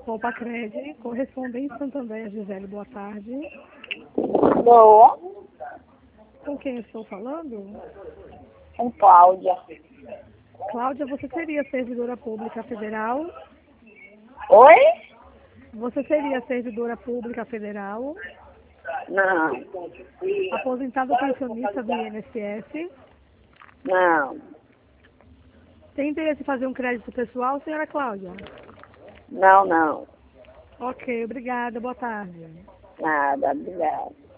Compacred, correspondente Santander, Gisele, boa tarde. Boa. Com quem estou falando? Com Cláudia. Cláudia, você seria servidora pública federal? Oi? Você seria servidora pública federal? Não. Aposentada pensionista do INSS? Não. Tem interesse em fazer um crédito pessoal, senhora Cláudia? Não, não. Ok, obrigada, boa tarde. Nada, obrigada.